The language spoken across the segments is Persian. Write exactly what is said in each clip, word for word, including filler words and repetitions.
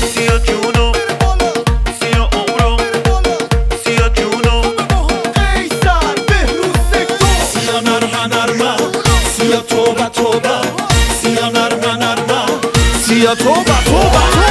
سیاه جونو سیاه عمرو سیاه جونو قیصر بهروز سکتور سیاه نرمه نرمه سیاه توبه توبه سیاه نرمه نرمه سیاه توبه توبه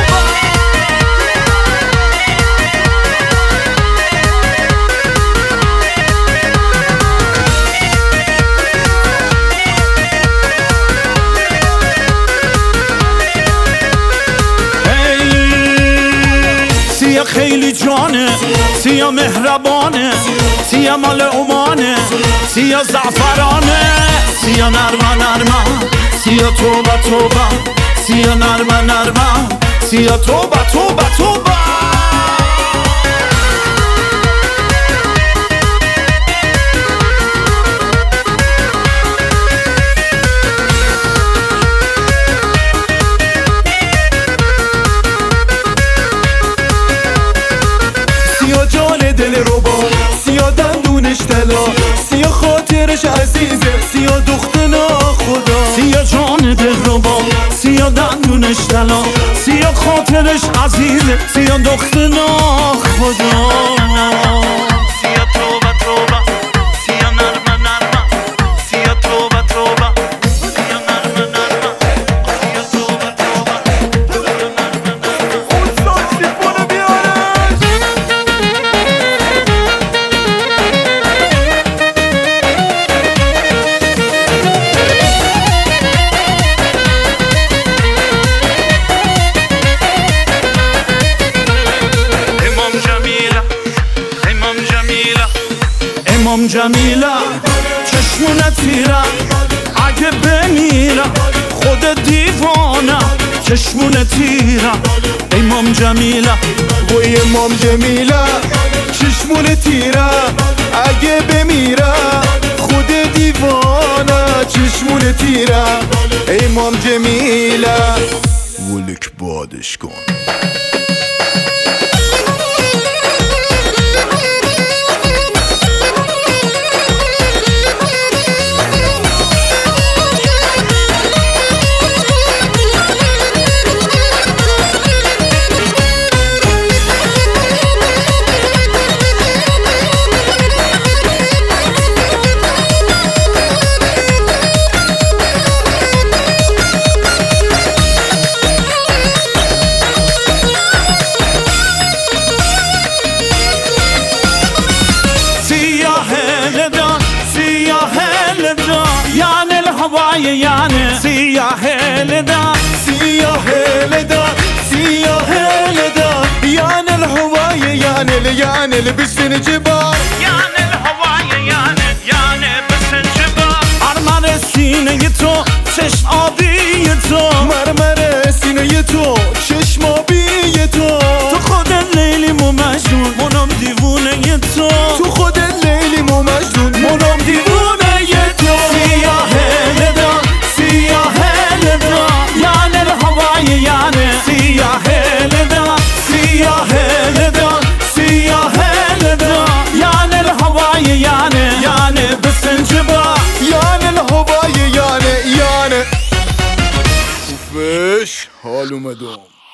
سیاه خیلی جانه سیاه مهربانه سیاه مال عمانه سیاه زعفرانه سیاه نرمه نرمه سیاه توبه توبه سیاه نرمه نرمه سیاه توبه توبه توبه سیاه جان دل ربا سیاه دندونش طلا سیاه خاطرش عزیزه سیاه دخت ناخدا سیاه جان دلربا سیاه دندونش طلا سیاه خاطرش عزیزه سیاه دخت ناخدا سیاه توبه توبه سیاه نرمه نرمه سیاه توبه توبه سیاه نرمه نرمه سیاه توبه توبه اون ساکسیفون بیارش امام جمیله امام جمیله امام جمیله چشمونه تیره اگه بمیرم خود دیوانه چشمونه تیره امام جمیله وای امام جمیله چشمون تیره اگه بمیره خود دیوانه چشمون تیره امام جمیله ولک بادش کن يعني الهواي يعني سياح لدا سیاه لدا سیاه لدا یعنی الهوای یعنی یعنی لبسن جبال يعني الهواي يعني يعني بس انجبار مرمر سینه تو چشم آبی تو مرمر سینه تو چشم آبی تو تو خود لیلیم و مجنون منم دیوونه تو تو خود لیلیم و مجنون منم دیوونه تو سیاه لدا سیاه لدا يعني الهواي يعني سیاه لدا سیاه لدا سیاه لدا يعني الهواي يعني يعني بسنجبار یعنی الهوای یعنی یعنی اوفش حال اومدم